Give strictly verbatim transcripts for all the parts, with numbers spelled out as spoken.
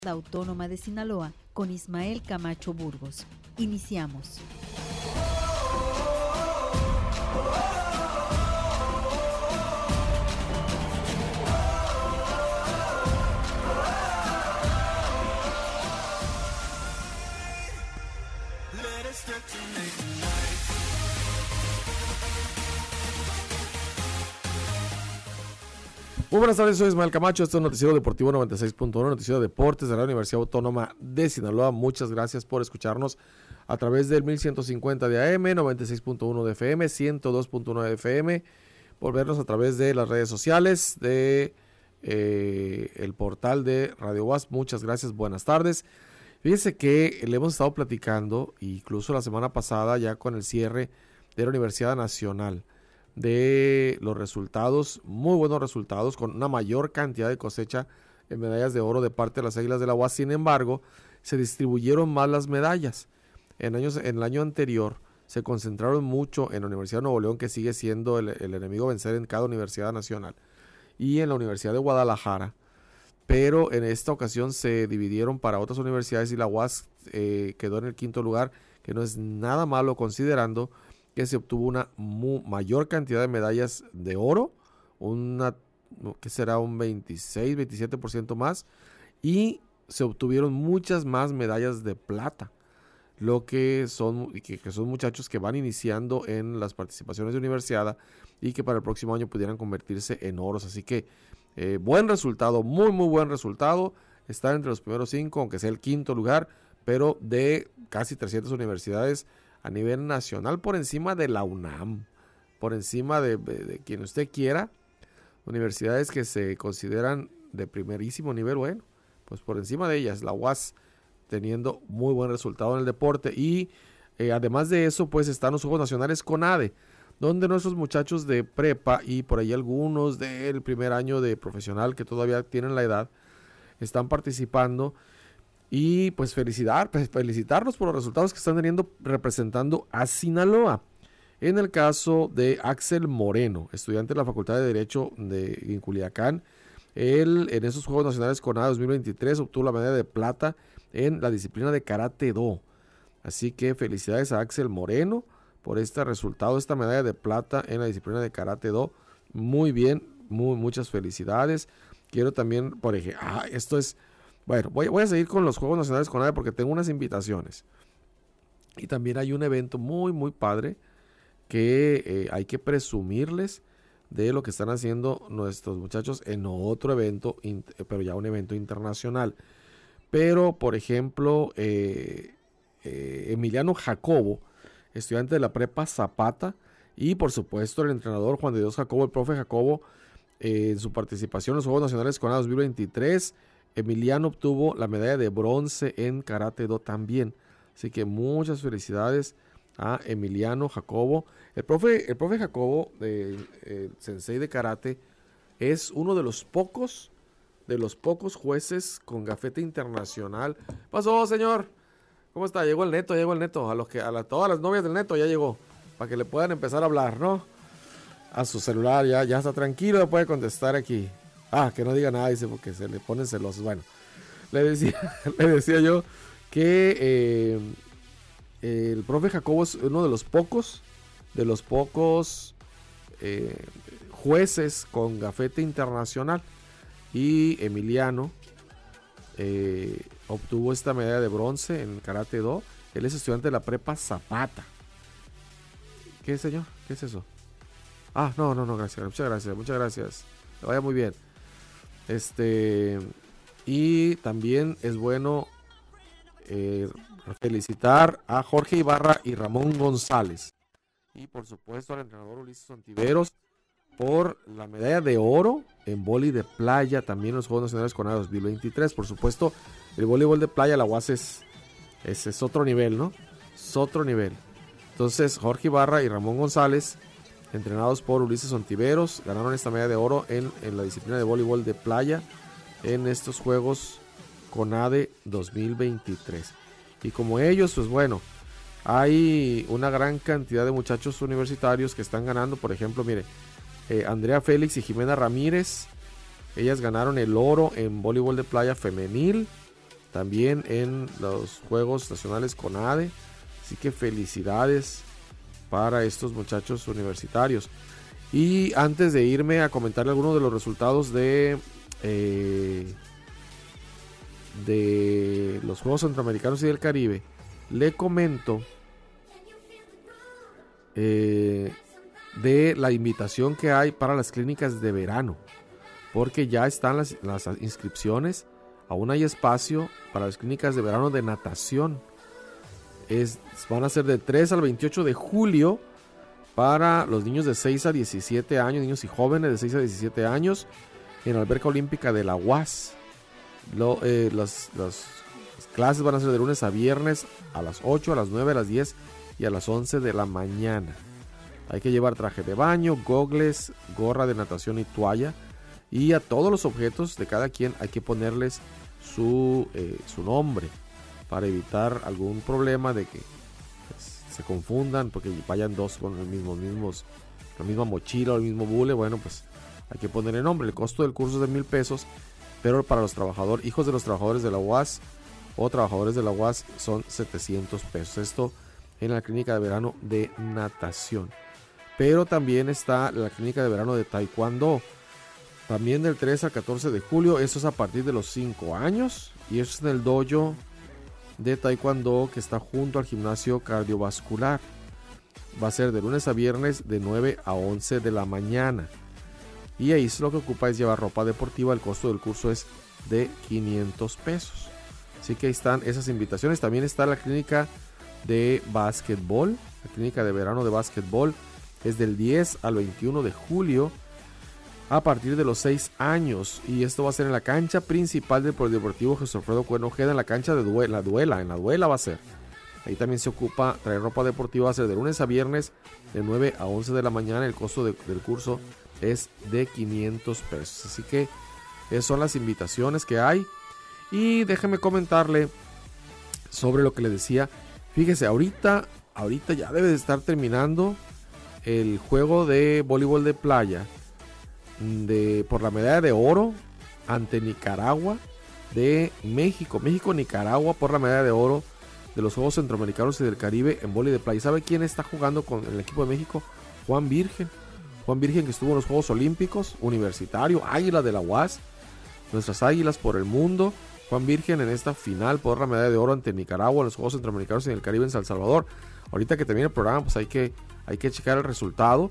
Autónoma de Sinaloa con Ismael Camacho Burgos. Iniciamos. Muy buenas tardes, soy Ismael Camacho, este es Noticiero Deportivo noventa y seis punto uno, Noticiero de Deportes de la Universidad Autónoma de Sinaloa. Muchas gracias por escucharnos a través del mil ciento cincuenta de A M, noventa y seis punto uno de F M, ciento dos punto uno de F M, por vernos a través de las redes sociales, de eh, el portal de Radio U A S. Muchas gracias, buenas tardes. Fíjense que le hemos estado platicando, incluso la semana pasada, ya con el cierre de la Universidad Nacional, de los resultados, muy buenos resultados, con una mayor cantidad de cosecha en medallas de oro de parte de las Águilas de la U A S. Sin embargo, se distribuyeron más las medallas. En, años, en el año anterior se concentraron mucho en la Universidad de Nuevo León, que sigue siendo el, el enemigo a vencer en cada universidad nacional, y en la Universidad de Guadalajara, pero en esta ocasión se dividieron para otras universidades y la U A S eh, quedó en el quinto lugar, que no es nada malo considerando que se obtuvo una mu- mayor cantidad de medallas de oro, una que será un veintiséis, veintisiete por ciento más, y se obtuvieron muchas más medallas de plata, lo que son, que, que son muchachos que van iniciando en las participaciones de universidad y que para el próximo año pudieran convertirse en oros. Así que eh, buen resultado, muy muy buen resultado, estar entre los primeros cinco, aunque sea el quinto lugar, pero de casi trescientas universidades a nivel nacional, por encima de la UNAM, por encima de, de, de quien usted quiera, universidades que se consideran de primerísimo nivel. Bueno, pues por encima de ellas, la U A S teniendo muy buen resultado en el deporte. Y eh, además de eso, pues están los Juegos Nacionales CONADE, donde nuestros muchachos de prepa y por ahí algunos del primer año de profesional que todavía tienen la edad, están participando. Y pues felicitar, pues felicitarlos por los resultados que están teniendo representando a Sinaloa. En el caso de Axel Moreno, estudiante de la Facultad de Derecho de en Culiacán, él en esos Juegos Nacionales CONADE dos mil veintitrés obtuvo la medalla de plata en la disciplina de Karate Do. Así que felicidades a Axel Moreno por este resultado, esta medalla de plata en la disciplina de Karate Do. Muy bien, muy, muchas felicidades. Quiero también, por ejemplo, ah, esto es... Bueno, voy, voy a seguir con los Juegos Nacionales CONADE porque tengo unas invitaciones. Y también hay un evento muy, muy padre que eh, hay que presumirles de lo que están haciendo nuestros muchachos en otro evento, pero ya un evento internacional. Pero, por ejemplo, eh, eh, Emiliano Jacobo, estudiante de la prepa Zapata, y por supuesto el entrenador Juan de Dios Jacobo, el profe Jacobo, eh, en su participación en los Juegos Nacionales CONADE dos mil veintitrés, Emiliano obtuvo la medalla de bronce en Karate Do también. Así que muchas felicidades a Emiliano Jacobo. El profe, el profe Jacobo, eh, el sensei de karate, es uno de los pocos, de los pocos jueces con gafete internacional. ¿Qué pasó, señor? ¿Cómo está? Llegó el neto, llegó el neto. A los que, a la, todas las novias del neto ya llegó, para que le puedan empezar a hablar, ¿no? A su celular, ya, ya está tranquilo, puede contestar aquí. Ah, que no diga nada, dice, porque se le ponen celosos. Bueno, le decía, le decía yo que eh, el profe Jacobo es uno de los pocos, de los pocos eh, jueces con gafete internacional. Y Emiliano eh, obtuvo esta medalla de bronce en Karate Do. Él es estudiante de la prepa Zapata. ¿Qué, señor? ¿Qué es eso? Ah, no, no, no, gracias. Muchas gracias, muchas gracias. Que vaya muy bien. Este, y también es bueno eh, felicitar a Jorge Ibarra y Ramón González. Y por supuesto al entrenador Ulises Ontiveros por la medalla de oro en vóley de playa, también en los Juegos Nacionales CONADE dos mil veintitrés. Por supuesto, el voleibol de playa, la U A S es, es, es otro nivel, ¿no? Es otro nivel. Entonces, Jorge Ibarra y Ramón González, entrenados por Ulises Ontiveros, ganaron esta medalla de oro en, en la disciplina de voleibol de playa en estos Juegos CONADE dos mil veintitrés. Y como ellos, pues bueno, hay una gran cantidad de muchachos universitarios que están ganando. Por ejemplo, mire, eh, Andrea Félix y Jimena Ramírez, ellas ganaron el oro en voleibol de playa femenil. también en los Juegos Nacionales CONADE. Así que felicidades para estos muchachos universitarios. Y antes de irme a comentar algunos de los resultados de, eh, de los Juegos Centroamericanos y del Caribe, le comento eh, de la invitación que hay para las clínicas de verano, porque ya están las, las inscripciones. Aún hay espacio para las clínicas de verano de natación. Es, van a ser de tres al veintiocho de julio para los niños de seis a diecisiete años, niños y jóvenes de seis a diecisiete años, en la alberca olímpica de la U A S. Lo, eh, las, las, las clases van a ser de lunes a viernes a las ocho, a las nueve, a las diez y a las once de la mañana. Hay que llevar traje de baño, gogles, gorra de natación y toalla. Y a todos los objetos de cada quien hay que ponerles su, eh, su nombre para evitar algún problema de que pues, se confundan porque vayan dos con el mismo, mismos, la misma mochila o el mismo bule. Bueno, pues hay que poner el nombre. El costo del curso es de mil pesos, pero para los trabajadores, hijos de los trabajadores de la U A S o trabajadores de la U A S son setecientos pesos. Esto en la clínica de verano de natación. Pero también está la clínica de verano de taekwondo. También del tres al catorce de julio, esto es a partir de los cinco años. Y esto es en el dojo de taekwondo que está junto al gimnasio cardiovascular. Va a ser de lunes a viernes de nueve a once de la mañana. Y ahí lo que ocupa es llevar ropa deportiva. El costo del curso es de quinientos pesos. Así que ahí están esas invitaciones. También está la clínica de básquetbol. La clínica de verano de básquetbol es del diez al veintiuno de julio. A partir de los seis años, y esto va a ser en la cancha principal del Polideportivo Jesús Alfredo Cohen Ojeda, en la cancha de duela, la duela, en la duela va a ser. Ahí también se ocupa traer ropa deportiva, va a ser de lunes a viernes de nueve a once de la mañana. El costo de, del curso es de quinientos pesos. Así que esas son las invitaciones que hay. Y déjeme comentarle sobre lo que le decía. Fíjese, ahorita, ahorita ya debe de estar terminando el juego de voleibol de playa de por la medalla de oro ante Nicaragua de México. México-Nicaragua por la medalla de oro de los Juegos Centroamericanos y del Caribe en voleibol de playa. ¿Sabe quién está jugando con el equipo de México? Juan Virgen. Juan Virgen, que estuvo en los Juegos Olímpicos, universitario, águila de la U A S, nuestras águilas por el mundo. Juan Virgen en esta final por la medalla de oro ante Nicaragua en los Juegos Centroamericanos y del Caribe en San Salvador. Ahorita que termine el programa, pues hay que, hay que checar el resultado.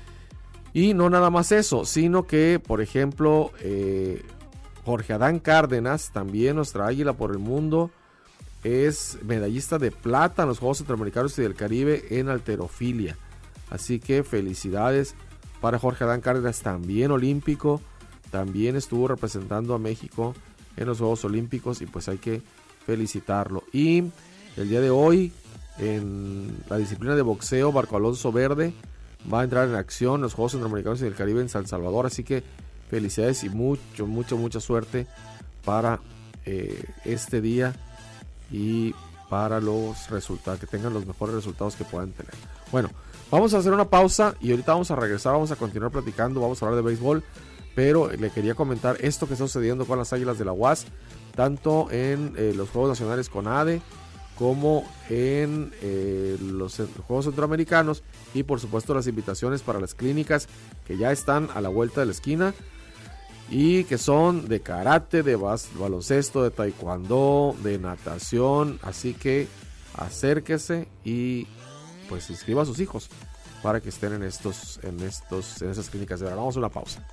Y no nada más eso, sino que, por ejemplo, eh, Jorge Adán Cárdenas, también nuestra águila por el mundo, es medallista de plata en los Juegos Centroamericanos y del Caribe en halterofilia. Así que felicidades para Jorge Adán Cárdenas, también olímpico, también estuvo representando a México en los Juegos Olímpicos y pues hay que felicitarlo. Y el día de hoy, en la disciplina de boxeo, Marco Alonso Verde va a entrar en acción en los Juegos Centroamericanos y del Caribe en San Salvador. Así que felicidades y mucho, mucho, mucha suerte para eh, este día y para los resultados, que tengan los mejores resultados que puedan tener. Bueno, vamos a hacer una pausa y ahorita vamos a regresar, vamos a continuar platicando, vamos a hablar de béisbol, pero le quería comentar esto que está sucediendo con las Águilas de la U A S, tanto en eh, los Juegos Nacionales CONADE como en eh, los Juegos Centroamericanos, y por supuesto las invitaciones para las clínicas que ya están a la vuelta de la esquina y que son de karate, de baloncesto, de taekwondo, de natación. Así que acérquese y pues inscriba a sus hijos para que estén en estos, en estos, en esas clínicas de verano. Vamos a una pausa.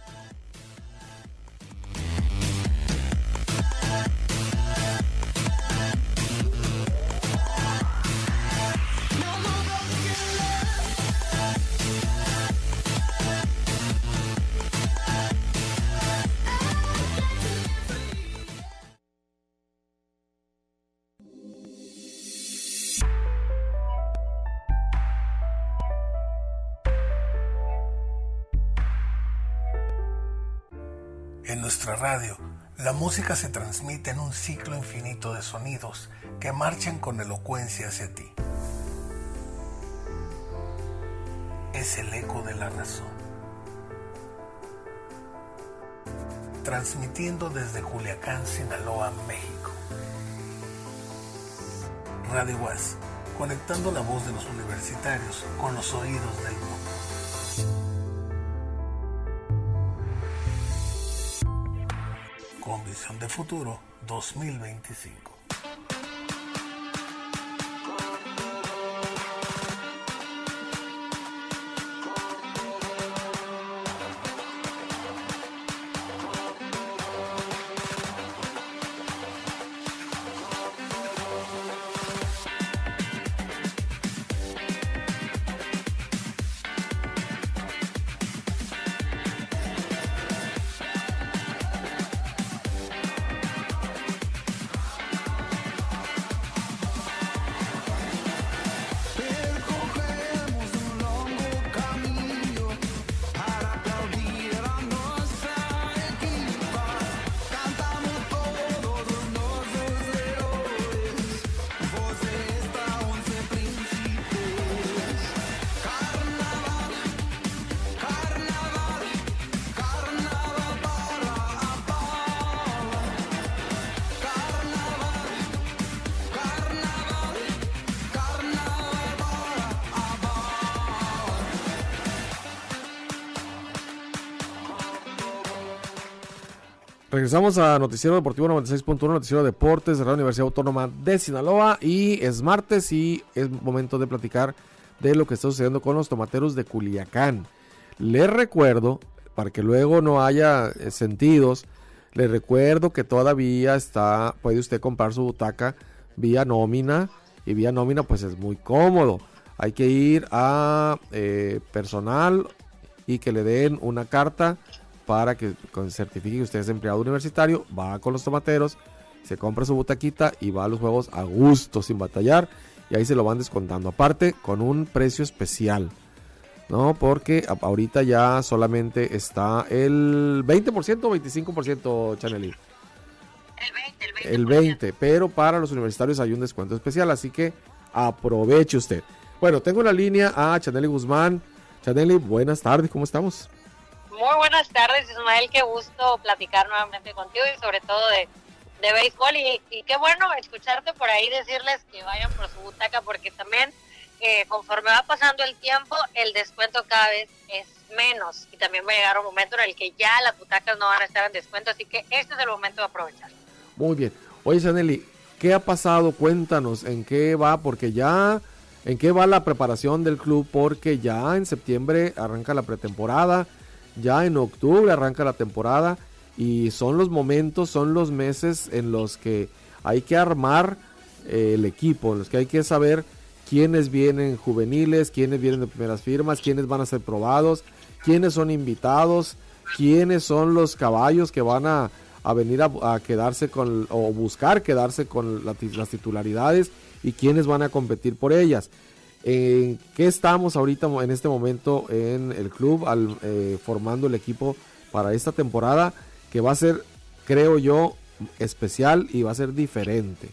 En nuestra radio, la música se transmite en un ciclo infinito de sonidos que marchan con elocuencia hacia ti. Es el eco de la razón. Transmitiendo desde Culiacán, Sinaloa, México. Radio UAS, conectando la voz de los universitarios con los oídos del mundo. Con visión de futuro dos mil veinticinco. Regresamos a Noticiero Deportivo noventa y seis punto uno, Noticiero de Deportes de la Universidad Autónoma de Sinaloa, y es martes y es momento de platicar de lo que está sucediendo con los tomateros de Culiacán. Les recuerdo, para que luego no haya eh, sentidos, les recuerdo que todavía está, puede usted comprar su butaca vía nómina, y vía nómina pues es muy cómodo. Hay que ir a eh, personal y que le den una carta para que certifique que usted es empleado universitario, va con los tomateros, se compra su butaquita y va a los juegos a gusto, sin batallar, y ahí se lo van descontando, aparte con un precio especial, ¿no? Porque ahorita ya solamente está el veinte por ciento o veinticinco por ciento, Chanely. El veinte, el veinte. El veinte, pero para los universitarios hay un descuento especial, así que aproveche usted. Bueno, tengo en la línea a Chanely Guzmán. Chanely, buenas tardes, ¿cómo estamos? Muy buenas tardes, Ismael, qué gusto platicar nuevamente contigo y sobre todo de, de béisbol, y, y qué bueno escucharte por ahí decirles que vayan por su butaca, porque también eh, conforme va pasando el tiempo, el descuento cada vez es menos, y también va a llegar un momento en el que ya las butacas no van a estar en descuento, así que este es el momento de aprovechar. Muy bien. Oye, Chanely, ¿qué ha pasado? Cuéntanos, ¿en qué va? Porque ya, ¿en qué va la preparación del club? Porque ya en septiembre arranca la pretemporada, ya en octubre arranca la temporada, y son los momentos, son los meses en los que hay que armar eh, el equipo, en los que hay que saber quiénes vienen juveniles, quiénes vienen de primeras firmas, quiénes van a ser probados, quiénes son invitados, quiénes son los caballos que van a, a venir a, a quedarse con, o buscar quedarse con la, las titularidades, y quiénes van a competir por ellas. ¿En qué estamos ahorita en este momento en el club al, eh, formando el equipo para esta temporada, que va a ser, creo yo, especial y va a ser diferente?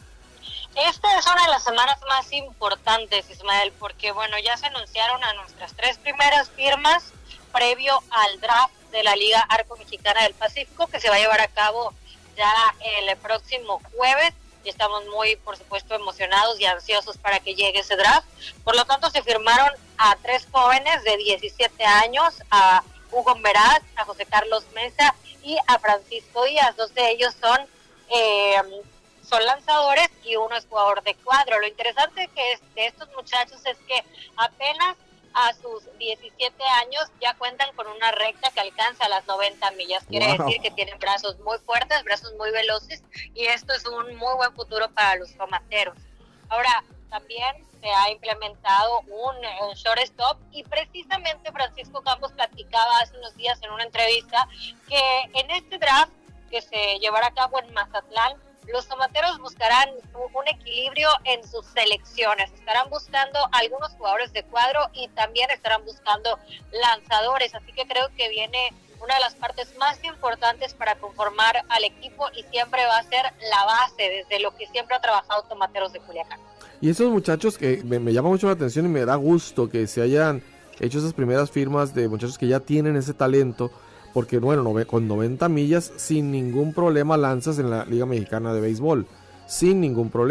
Esta es una de las semanas más importantes, Ismael, porque bueno, ya se anunciaron a nuestras tres primeras firmas previo al draft de la Liga Arco Mexicana del Pacífico, que se va a llevar a cabo ya el próximo jueves. Y estamos muy, por supuesto, emocionados y ansiosos para que llegue ese draft. Por lo tanto, se firmaron a tres jóvenes de diecisiete años, a Hugo Meraz, a José Carlos Mesa y a Francisco Díaz. Dos de ellos son, eh, son lanzadores y uno es jugador de cuadro. Lo interesante que es de estos muchachos es que apenas a sus diecisiete años ya cuentan con una recta que alcanza las noventa millas. Quiere wow. decir que tienen brazos muy fuertes, brazos muy veloces, y esto es un muy buen futuro para los tomateros. Ahora, también se ha implementado un, un shortstop, y precisamente Francisco Campos platicaba hace unos días en una entrevista que en este draft que se llevará a cabo en Mazatlán, los tomateros buscarán un equilibrio en sus selecciones. Estarán buscando algunos jugadores de cuadro y también estarán buscando lanzadores. Así que creo que viene una de las partes más importantes para conformar al equipo, y siempre va a ser la base desde lo que siempre ha trabajado Tomateros de Culiacán. Y esos muchachos que me, me llama mucho la atención y me da gusto que se hayan hecho esas primeras firmas de muchachos que ya tienen ese talento, porque bueno, no, con noventa millas sin ningún problema lanzas en la Liga Mexicana de Béisbol, sin ningún problema.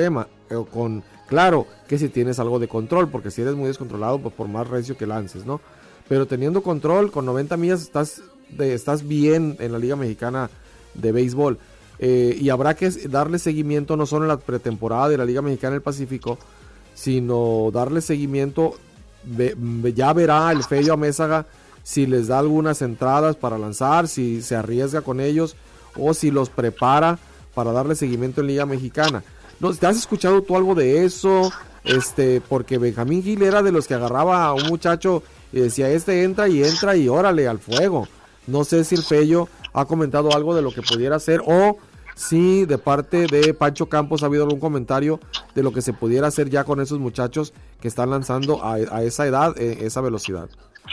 eh, con, claro, que si tienes algo de control, porque si eres muy descontrolado, pues por más recio que lances, ¿no? Pero teniendo control, con noventa millas estás, de, estás bien en la Liga Mexicana de Béisbol. Eh, y habrá que darle seguimiento no solo en la pretemporada de la Liga Mexicana del Pacífico, sino darle seguimiento, ve, ya verá el Fello Amézaga si les da algunas entradas para lanzar, si se arriesga con ellos o si los prepara para darle seguimiento en Liga Mexicana. ¿No, ¿te has escuchado tú algo de eso? Este, porque Benjamín Gil era de los que agarraba a un muchacho y decía, este entra y entra y órale al fuego. No sé si el Fello ha comentado algo de lo que pudiera hacer o si de parte de Pancho Campos ha habido algún comentario de lo que se pudiera hacer ya con esos muchachos que están lanzando a, a esa edad, eh, esa velocidad.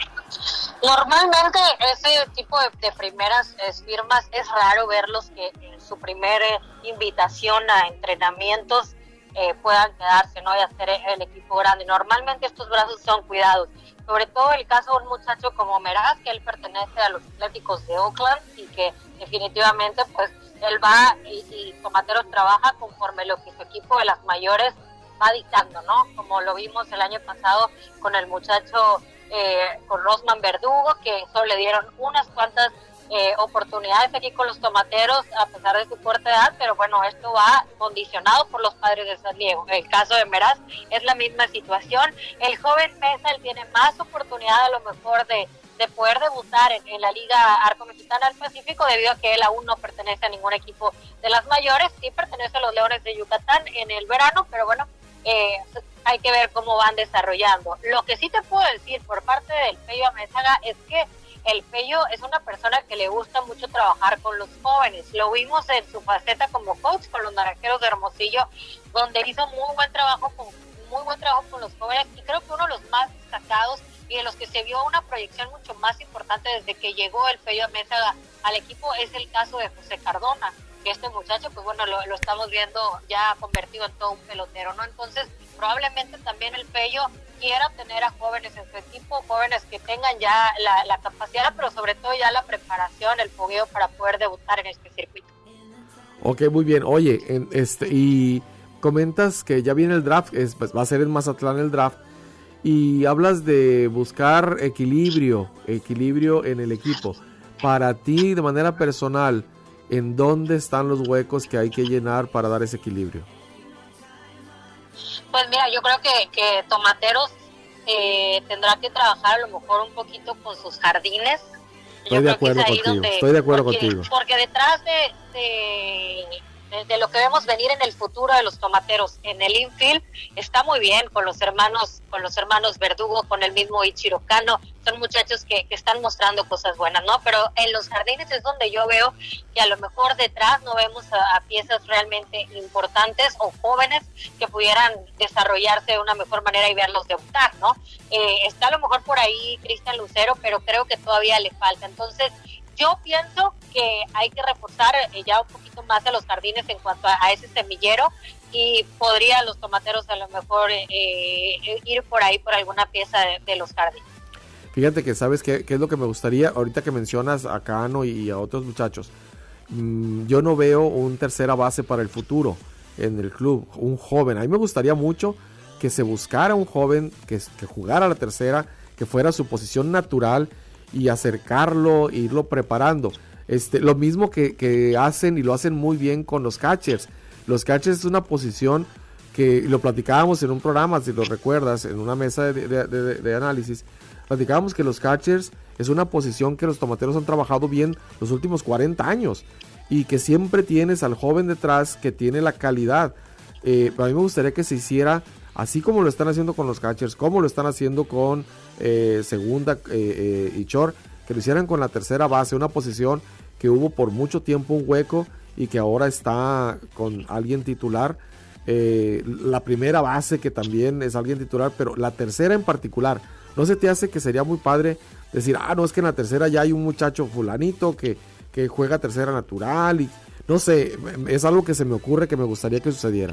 Normalmente ese tipo de, de primeras eh, firmas es raro verlos que en su primera eh, invitación a entrenamientos eh, puedan quedarse, ¿no? Y hacer el equipo grande. Normalmente estos brazos son cuidados. Sobre todo el caso de un muchacho como Meraz, que él pertenece a los Atléticos de Oakland y que definitivamente pues él va y, y Tomateros trabaja conforme lo que su equipo de las mayores va dictando, ¿no? Como lo vimos el año pasado con el muchacho, eh, con Rosman Verdugo, que solo le dieron unas cuantas eh, oportunidades aquí con los Tomateros a pesar de su corta edad, pero bueno, esto va condicionado por los Padres de San Diego. En el caso de Meraz es la misma situación. El joven Mesa, él tiene más oportunidad a lo mejor de, de poder debutar en, en la Liga Arco Mexicana del Pacífico debido a que él aún no pertenece a ningún equipo de las mayores, sí pertenece a los Leones de Yucatán en el verano, pero bueno, eh, hay que ver cómo van desarrollando. Lo que sí te puedo decir por parte del Fello Amézaga es que el Fello es una persona que le gusta mucho trabajar con los jóvenes. Lo vimos en su faceta como coach con los Naranjeros de Hermosillo, donde hizo muy buen trabajo con muy buen trabajo con los jóvenes y creo que uno de los más destacados y de los que se vio una proyección mucho más importante desde que llegó el Fello Amézaga al equipo es el caso de José Cardona, que este muchacho, pues bueno, lo, lo estamos viendo ya convertido en todo un pelotero, ¿no? Entonces, probablemente también el Fello quiera tener a jóvenes en su equipo, jóvenes que tengan ya la, la capacidad, pero sobre todo ya la preparación, el fogueo para poder debutar en este circuito. Ok, muy bien. Oye, en este y comentas que ya viene el draft, es, pues, va a ser en Mazatlán el draft, y hablas de buscar equilibrio, equilibrio en el equipo. Para ti, de manera personal, ¿en dónde están los huecos que hay que llenar para dar ese equilibrio? Pues mira, yo creo que, que Tomateros eh, tendrá que trabajar a lo mejor un poquito con sus jardines. Estoy yo de acuerdo contigo, donde, estoy de acuerdo porque, contigo. Porque detrás de, de, de, de lo que vemos venir en el futuro de los Tomateros, en el infield, está muy bien con los hermanos, con los hermanos Verdugo, con el mismo Ichiro Kano, son muchachos que, que están mostrando cosas buenas, ¿no? Pero en los jardines es donde yo veo que a lo mejor detrás no vemos a, a piezas realmente importantes o jóvenes que pudieran desarrollarse de una mejor manera y verlos debutar, ¿no? Eh, está a lo mejor por ahí Cristian Lucero, pero creo que todavía le falta. Entonces, yo pienso que hay que reforzar eh, ya un poquito más a los jardines en cuanto a, a ese semillero y podrían los Tomateros a lo mejor eh, eh, ir por ahí por alguna pieza de, de los jardines. Fíjate que sabes qué, qué es lo que me gustaría, ahorita que mencionas a Cano y a otros muchachos, mmm, yo no veo un tercera base para el futuro en el club, un joven. A mí me gustaría mucho que se buscara un joven que, que jugara a la tercera, que fuera su posición natural y acercarlo, e irlo preparando. Este, lo mismo que, que hacen y lo hacen muy bien con los catchers. Los catchers es una posición que lo platicábamos en un programa, si lo recuerdas, en una mesa de, de, de, de análisis. Platicábamos que los catchers es una posición que los Tomateros han trabajado bien los últimos cuarenta años y que siempre tienes al joven detrás que tiene la calidad. Eh, a mí me gustaría que se hiciera así como lo están haciendo con los catchers, como lo están haciendo con eh, segunda eh, eh, y short, que lo hicieran con la tercera base, una posición que hubo por mucho tiempo un hueco y que ahora está con alguien titular. Eh, la primera base que también es alguien titular, pero la tercera en particular. ¿No se te hace que sería muy padre decir, ah, no, es que en la tercera ya hay un muchacho fulanito que, que juega tercera natural? Y no sé, es algo que se me ocurre que me gustaría que sucediera.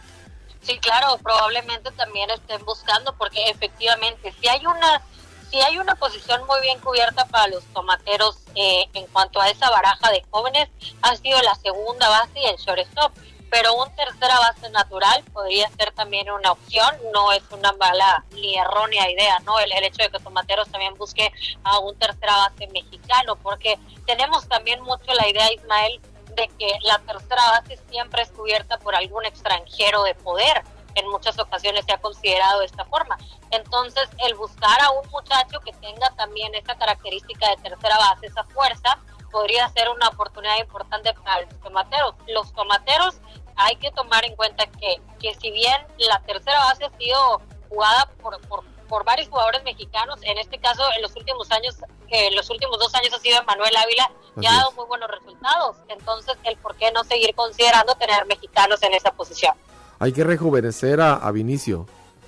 Sí, claro, probablemente también estén buscando, porque efectivamente, si hay una si hay una posición muy bien cubierta para los Tomateros eh, en cuanto a esa baraja de jóvenes, ha sido la segunda base y el shortstop. pero un tercera base natural podría ser también una opción, no es una mala ni errónea idea, ¿no? El, el hecho de que Tomateros también busque a un tercera base mexicano, porque tenemos también mucho la idea, Ismael, de que la tercera base siempre es cubierta por algún extranjero de poder. En muchas ocasiones se ha considerado de esta forma. Entonces, el buscar a un muchacho que tenga también esa característica de tercera base, esa fuerza, podría ser una oportunidad importante para los Tomateros. Los Tomateros hay que tomar en cuenta que, que si bien la tercera base ha sido jugada por, por, por varios jugadores mexicanos, en este caso en los últimos años, que en los últimos dos años ha sido Emmanuel Ávila, y ha dado muy buenos resultados. Entonces, el por qué no seguir considerando tener mexicanos en esa posición. Hay que rejuvenecer a, a Vinicio.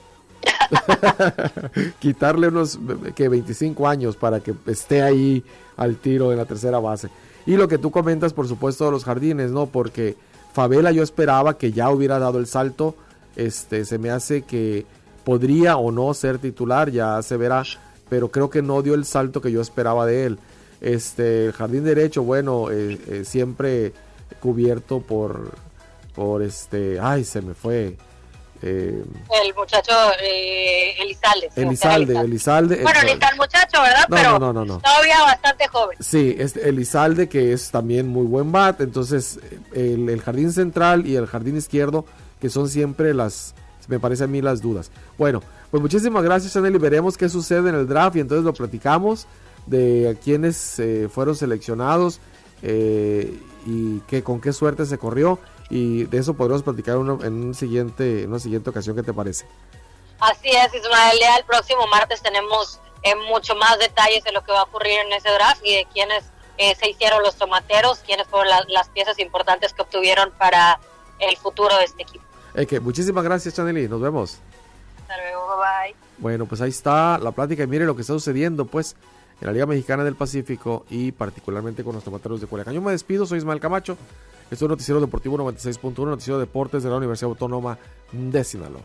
Quitarle unos que veinticinco años para que esté ahí al tiro en la tercera base. Y lo que tú comentas, por supuesto, de los Jardines, ¿no? Porque Favela yo esperaba que ya hubiera dado el salto. Este, se me hace que podría o no ser titular, ya se verá, pero creo que no dio el salto que yo esperaba de él. Este, el jardín derecho, bueno, eh, eh, siempre cubierto por, por este, ay, se me fue. Eh, el muchacho eh, Elizalde. Elizalde, Elizalde. Bueno, ni tan muchacho, ¿verdad? No, pero no, no, no. todavía bastante joven. Sí, este Elizalde, que es también muy buen bat. Entonces, el, el jardín central y el jardín izquierdo, que son siempre las, me parece a mí, las dudas. Bueno, pues muchísimas gracias, Chanel, y veremos qué sucede en el draft y entonces lo platicamos de quienes eh, fueron seleccionados eh, y que, con qué suerte se corrió. Y de eso podremos platicar uno, en, un siguiente, en una siguiente ocasión. ¿Qué te parece? Así es, Ismael. Ya el próximo martes tenemos eh, mucho más detalles de lo que va a ocurrir en ese draft y de quiénes eh, se hicieron los tomateros, quiénes fueron la, las piezas importantes que obtuvieron para el futuro de este equipo. Okay, muchísimas gracias, Chaneli. Nos vemos. Hasta luego, bye. Bueno, pues ahí está la plática y mire lo que está sucediendo, pues, en la Liga Mexicana del Pacífico y particularmente con los Tomateros de Culiacán. Yo me despido, soy Ismael Camacho. Esto es Noticiero Deportivo noventa y seis punto uno, Noticiero de Deportes de la Universidad Autónoma de Sinaloa.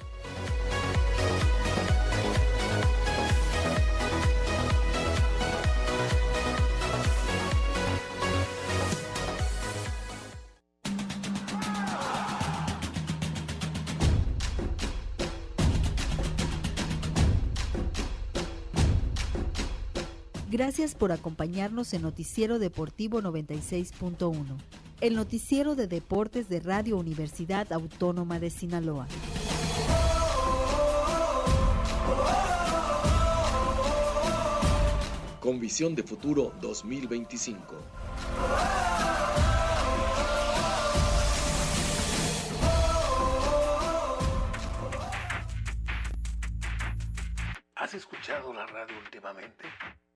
Gracias por acompañarnos en Noticiero Deportivo noventa y seis punto uno, el noticiero de deportes de Radio Universidad Autónoma de Sinaloa. Con visión de futuro dos mil veinticinco. ¿Has escuchado la radio últimamente?